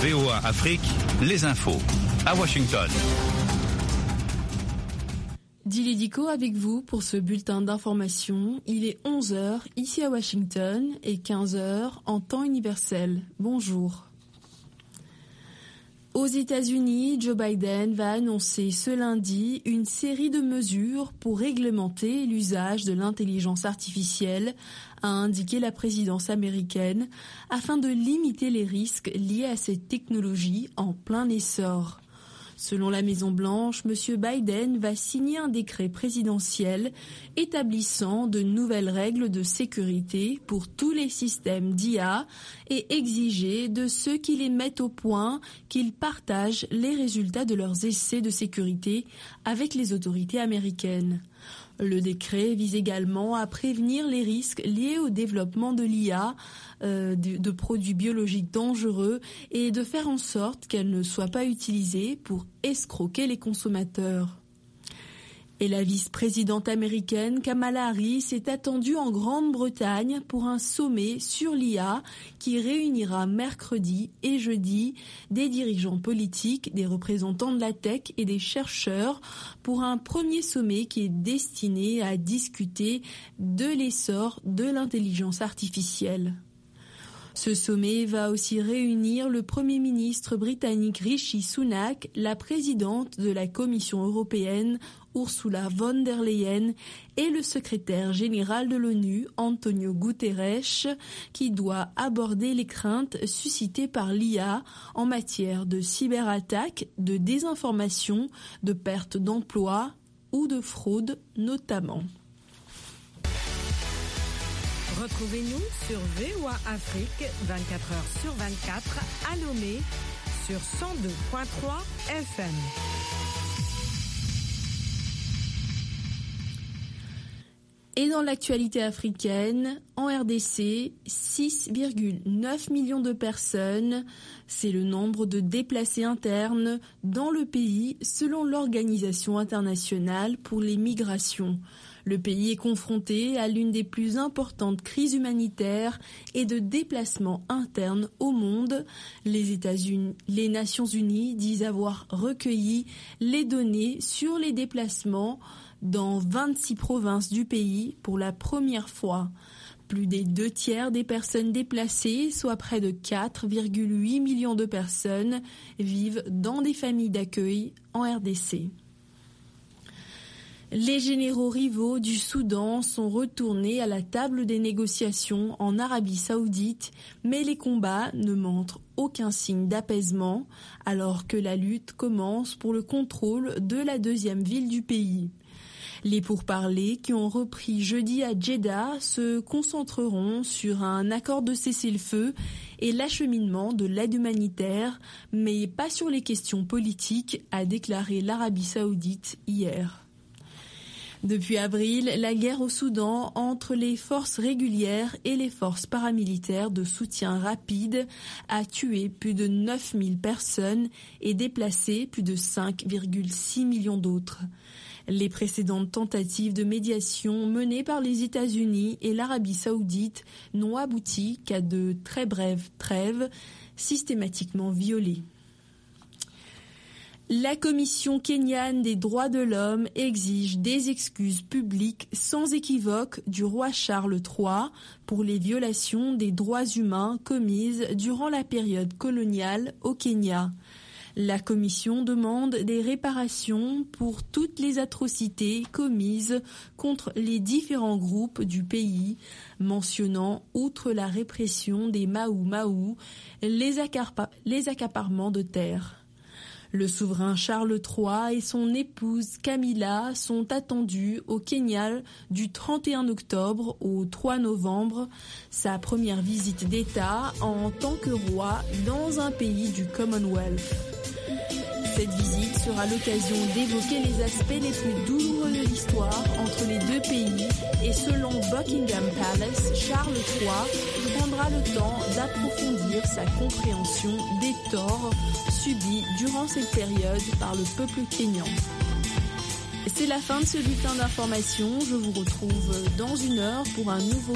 VOA Afrique, les infos. À Washington. Dili Diko avec vous pour ce bulletin d'information. Il est 11h ici à Washington et 15h en temps universel. Bonjour. Aux États-Unis, Joe Biden va annoncer ce lundi une série de mesures pour réglementer l'usage de l'intelligence artificielle, a indiqué la présidence américaine, afin de limiter les risques liés à cette technologie en plein essor. Selon la Maison-Blanche, M. Biden va signer un décret présidentiel établissant de nouvelles règles de sécurité pour tous les systèmes d'IA et exiger de ceux qui les mettent au point qu'ils partagent les résultats de leurs essais de sécurité avec les autorités américaines. Le décret vise également à prévenir les risques liés au développement de l'IA, de produits biologiques dangereux et de faire en sorte qu'elle ne soit pas utilisée pour escroquer les consommateurs. Et la vice-présidente américaine Kamala Harris est attendue en Grande-Bretagne pour un sommet sur l'IA qui réunira mercredi et jeudi des dirigeants politiques, des représentants de la tech et des chercheurs pour un premier sommet qui est destiné à discuter de l'essor de l'intelligence artificielle. Ce sommet va aussi réunir le Premier ministre britannique Rishi Sunak, la présidente de la Commission européenne Ursula von der Leyen et le secrétaire général de l'ONU Antonio Guterres, qui doit aborder les craintes suscitées par l'IA en matière de cyberattaques, de désinformation, de perte d'emploi ou de fraude notamment. Retrouvez-nous sur VOA Afrique 24h sur 24 à Lomé sur 102.3 FM. Et dans l'actualité africaine, en RDC, 6,9 millions de personnes, c'est le nombre de déplacés internes dans le pays selon l'Organisation internationale pour les migrations. Le pays est confronté à l'une des plus importantes crises humanitaires et de déplacements internes au monde. Les Nations Unies disent avoir recueilli les données sur les déplacements dans 26 provinces du pays pour la première fois. Plus des 2/3 des personnes déplacées, soit près de 4,8 millions de personnes, vivent dans des familles d'accueil en RDC. Les généraux rivaux du Soudan sont retournés à la table des négociations en Arabie Saoudite, mais les combats ne montrent aucun signe d'apaisement, alors que la lutte commence pour le contrôle de la deuxième ville du pays. Les pourparlers qui ont repris jeudi à Djeddah se concentreront sur un accord de cessez-le-feu et l'acheminement de l'aide humanitaire, mais pas sur les questions politiques, a déclaré l'Arabie Saoudite hier. Depuis avril, la guerre au Soudan entre les forces régulières et les forces paramilitaires de soutien rapide a tué plus de 9000 personnes et déplacé plus de 5,6 millions d'autres. Les précédentes tentatives de médiation menées par les États-Unis et l'Arabie Saoudite n'ont abouti qu'à de très brèves trêves systématiquement violées. La Commission kenyane des droits de l'homme exige des excuses publiques sans équivoque du roi Charles III pour les violations des droits humains commises durant la période coloniale au Kenya. La Commission demande des réparations pour toutes les atrocités commises contre les différents groupes du pays, mentionnant, outre la répression des Mau-Mau, les accaparements de terres. Le souverain Charles III et son épouse Camilla sont attendus au Kenya du 31 octobre au 3 novembre, sa première visite d'État en tant que roi dans un pays du Commonwealth. Cette visite sera l'occasion d'évoquer les aspects les plus douloureux de l'histoire entre les deux pays et selon Buckingham Palace, Charles III prendra le temps d'approfondir sa compréhension des torts subis durant cette période par le peuple kényan. C'est la fin de ce bulletin d'information. Je vous retrouve dans une heure pour un nouveau